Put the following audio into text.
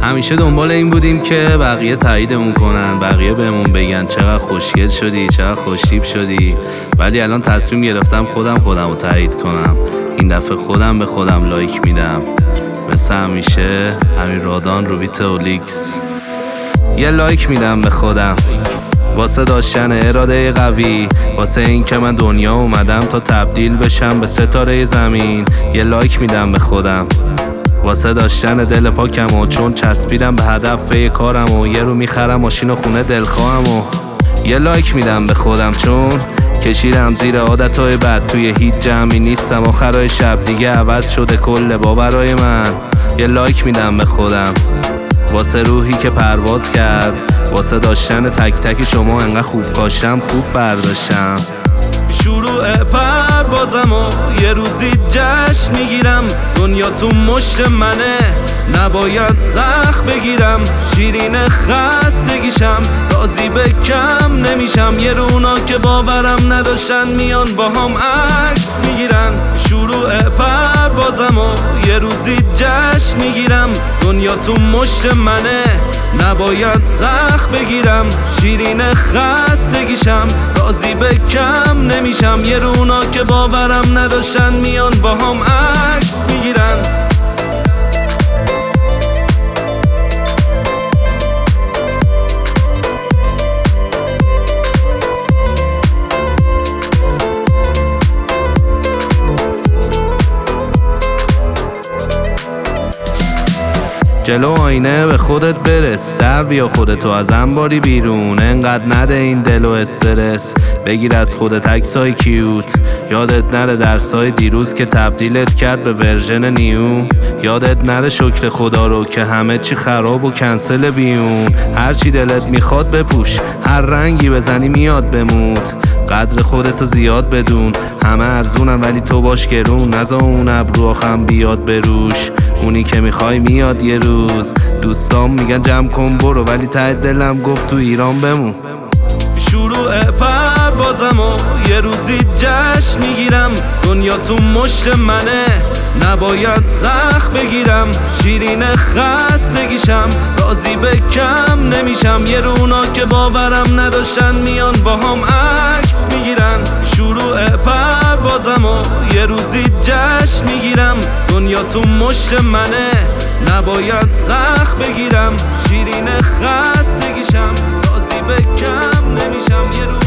همیشه دنبال این بودیم که بقیه تاییدمون کنن، بقیه بهمون بگن چقدر خوشگل شدی، چقدر خوشتیپ شدی. ولی الان تصمیم گرفتم خودم رو تایید کنم. این دفعه خودم به خودم لایک میدم. مثل همیشه همین رادان رو بیت اولیکس. یه لایک میدم به خودم واسه داشتن اراده قوی، واسه این که من دنیا اومدم تا تبدیل بشم به ستاره زمین. یه لایک میدم به خودم واسه داشتن دل پاکم و چون چسبیدم به هدف به کارم و یه رو میخرم ماشین و خونه دلخواهم. و یه لایک میدم به خودم چون کشیدم زیر عادتهای بد، توی هیچ جمعی نیستم آخرای شب دیگه عوض شده کل باورای من. یه لایک میدم به خودم واسه روحی که پرواز کرد، واسه داشتن تک تک شما انقدر خوب کاشتم خوب برداشتم. شروع پروازم و یه روزی جشن میگیرم، دنیا تو مشت منه نباید سخت بگیرم. شیرین خستگیشم راضی به کم نمیشم، یه رونا که باورم نداشتن میان با هم عکس میگیرن. شروع پروازم و یه روزی جشن میگیرم، دنیا تو مشت منه نباید سخت بگیرم. شیرین خستگیشم راضی به کم نمیشم، یه رونا که باورم نداشتن میان با هم عکس میگیرن. جلو آینه به خودت برس، در بیا خودتو از انباری بیرون. انقدر نده این دل و استرس، بگیر از خودت عکسای کیوت. یادت نره درسای دیروز که تبدیلت کرد به ورژن نیو. یادت نره شکر خدا رو که همه چی خراب و کنسل بیون. هر چی دلت میخواد بپوش، هر رنگی بزنی میاد بموت. قدر خودتو زیاد بدون، همه ارزونن ولی تو باش گرون. نزا اون ابرو آخم بیاد بروش، اونی که میخوای میاد یه روز. دوستام میگن جمع کن برو، ولی ته دلم گفت تو ایران بمون. شروع پروازم و یه روزی جشن میگیرم، دنیا تو مشت منه نباید سخت بگیرم. شیرین خستگیشم راضی به کم نمیشم، یه رونا که باورم نداشتن میان با هم عکس میگیرن. شروع پروازم و یه روزی جشن میگیرم، دنیا تو مشت منه نباید سخت بگیرم. شیرین خستگیشم راضی به کم نمیشم، یه رونا